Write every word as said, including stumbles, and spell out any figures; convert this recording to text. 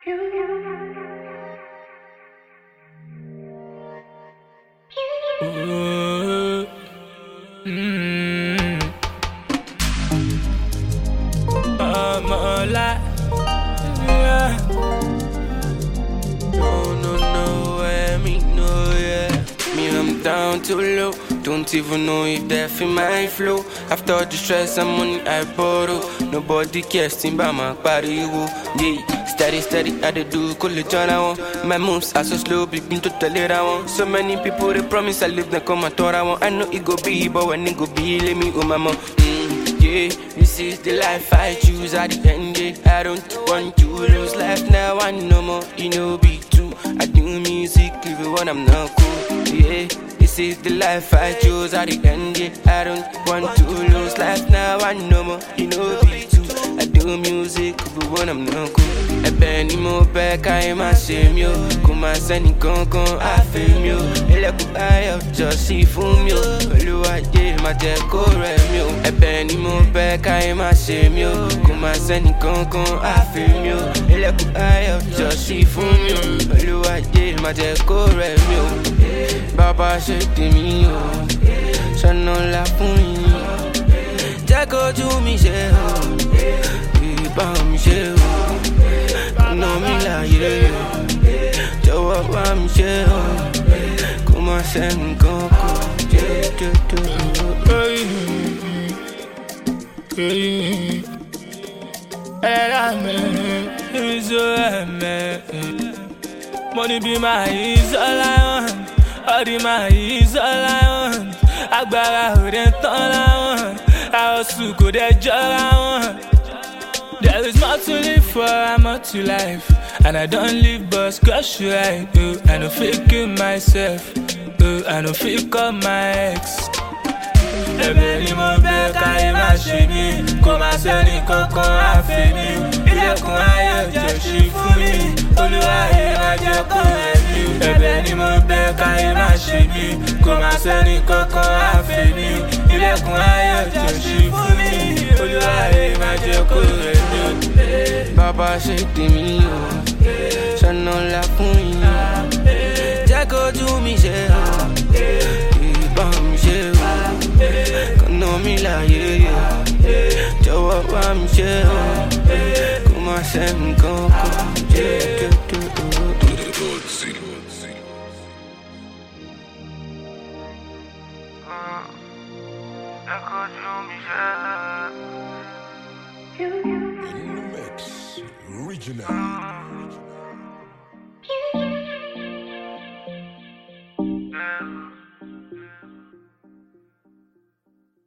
Ooh, mm, I'm alive. Yeah. No, no, no, I mean, no, yeah. Me, I'm down too low. Don't even know if they feel my flow. After all the stress and money I borrow, nobody cares, timba my body, yeah. Steady, steady, I dey do, cool it on I want. My moves are so slow, begin to tell it I want. So many people, they promise I live, they come and talk I want. I know it go be, but when it go be, let me go, mama. Mm, yeah, this is the life I choose at the end, yeah. I don't want to lose life now, I no more, you know, be true. I do music even when I'm not cool, yeah. This is the life I chose at the end, yeah. I don't want to lose life now, I no more, you know, be true. I do music even when I'm not cool. Ẹ̀bẹ̀ ni mo bẹ̀ káyé má ṣe mí o, kò má sẹ́ni kankan àfi mi o. Ilẹ̀kùn ayọ̀ jọ sí fún mi o, Olúwayé má jẹ́ kó rẹ̀ mí o. Ẹ̀bẹ̀ ni mo bẹ̀ káyé má ṣe mí o, kò má sẹ́ni kankan àfi mi o. Ilẹ̀kùn ayọ̀ jọ sí fún mi o, Olúwayé má jẹ́ kó rẹ̀ mí o. Bàbá ṣe tèmi o, ṣọ̀nà ńlá fún yín. Jẹ́ kójú mi ṣe o, ìbá mi ṣe o. Ọ̀nà mi láyé jọ̀wọ́ bá mi ṣe o, kó má sẹ́ni kankan jẹ́jẹ́jẹ́. Ẹ̀rá mi ìzó ẹ̀mẹ́, money be my is all I want, ọdí my is all I want. Agbára ò dẹ̀ tán láwọn, àwọ̀sùn kò dẹ̀ jọra wọn. There is more to live for, I'm more to life. And I don't live but scratch right. uh, I don't feel kill myself, uh, I don't feel call my ex. Ẹ̀bẹ̀ ni mo bẹ̀ káyé má ṣe mí, kó má sẹ́ni kankan àfi mi. Ilẹ̀kùn ayọ̀ jẹ́ ṣí fún mi, Olúwayé má jẹ́ kó rẹ̀ mí. Ẹ̀bẹ̀ ni mo bẹ̀ káyé má ṣe mí, kó má sẹ́ni kankan àfi mi. Ilẹ̀kùn ayọ̀ jẹ́ ṣí fún mi, Olúwayé má jẹ́ kó rẹ̀ mí. Bàbá ṣe tèmi o, ṣọ̀nà ńlá fún yín. Jẹ́ kójú mi ṣe o, ìbá mi ṣe o. Kọ̀nà mi láyé jọ̀wọ́ bá mi ṣe o, kó má sẹ́ni kankan jẹ́jẹ́jẹ́. Jẹ́ kójú mi ṣe o. Original. Yeah.